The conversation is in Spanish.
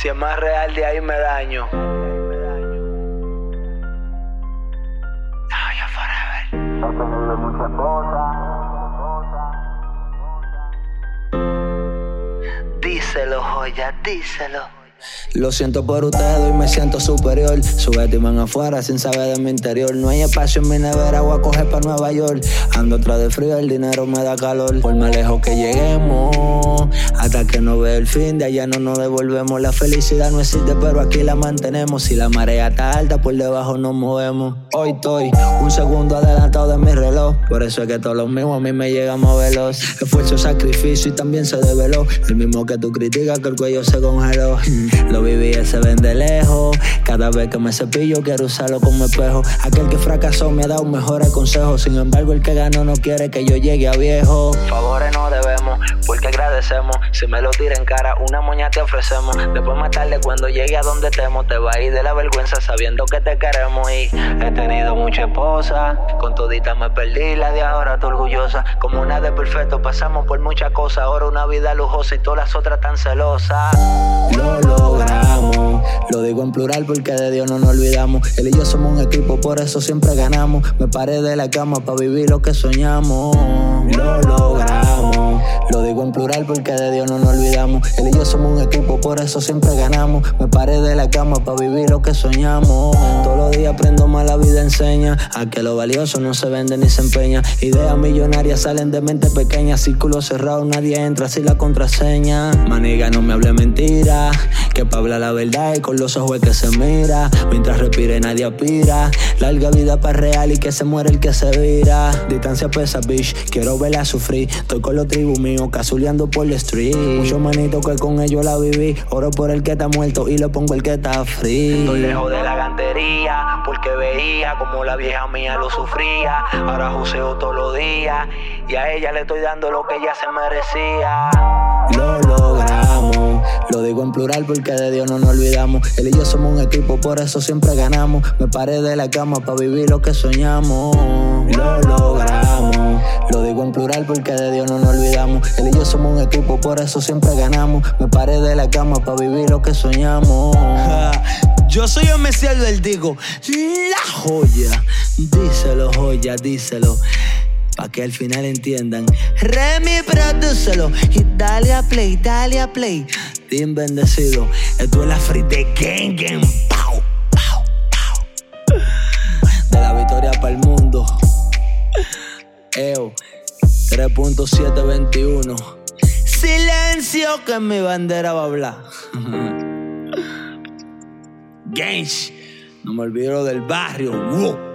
Si es más real, de ahí me daño. Ah, ya forever. He tenido muchas cosas. Díselo, joya, díselo. Lo siento por ustedes y me siento superior. Subestiman afuera sin saber de mi interior. No hay espacio en mi nevera, voy a coger pa' Nueva York. Ando atrás de frío, el dinero me da calor. Por más lejos que lleguemos, hasta que no vea el fin, de allá no nos devolvemos. La felicidad no existe, pero aquí la mantenemos. Si la marea está alta, por debajo nos movemos. Hoy estoy un segundo adelantado de mi reloj. Por eso es que todos los mismos a mí me llegan más veloz. Esfuerzo, sacrificio y también se develó. El mismo que tú criticas, que el cuello se congeló. Lo viví, se ven de lejos. Cada vez que me cepillo quiero usarlo como espejo. Aquel que fracasó me ha dado mejores consejos. Sin embargo, el que ganó no quiere que yo llegue a viejo. Favores no debemos, porque agradecemos. Si me lo tira en cara, una moña te ofrecemos. Después más tarde, cuando llegue a donde estemos, te va a ir de la vergüenza sabiendo que te queremos. Y he tenido muchas esposas, con todita me perdí, la de ahora estoy orgullosa. Como nada de perfecto, pasamos por muchas cosas. Ahora una vida lujosa y todas las otras tan celosas. Lo logramos, lo digo en plural porque de Dios no nos olvidamos. Él y yo somos un equipo, por eso siempre ganamos. Me paré de la cama para vivir lo que soñamos. Lo logramos, lo digo en plural porque de Dios no nos olvidamos. Él y yo somos un equipo, por eso siempre ganamos. Me paré de la cama para vivir lo que soñamos. Todos los días aprendo más, la vida enseña a que lo valioso no se vende ni se empeña. Ideas millonarias salen de mente pequeña. Círculo cerrado, nadie entra sin la contraseña. Maniga, no me hable mentira, que pa' hablar la verdad y con los ojos el que se mira. Mientras respire nadie aspira. Larga vida para real y que se muere el que se vira. Distancia pesa, bitch, quiero verla sufrir. Estoy con los tribus míos, casuleando por el street. Muchos manitos que con ellos la viví. Oro por el que está muerto y le pongo el que está free. Estoy lejos de la gantería, porque veía como la vieja mía lo sufría. Ahora joseo todos los días y a ella le estoy dando lo que ella se merecía. Lo logramos, lo digo en plural porque de Dios no nos olvidamos. Él y yo somos un equipo, por eso siempre ganamos. Me paré de la cama para vivir lo que soñamos. Lo logramos, lo digo en plural porque de Dios no nos olvidamos. Él y yo somos un equipo, por eso siempre ganamos. Me paré de la cama para vivir lo que soñamos. Yo soy el Mesías del Digo, la joya. Díselo, joya, díselo, pa' que al final entiendan. Remy, prodúcelo y dale a play, dale a play. Team bendecido, esto es la Free de Gang Gang. Pow, pow, pow. De la victoria para el mundo. 3.721. Silencio que mi bandera va a hablar. Gangs, no me olvido del barrio.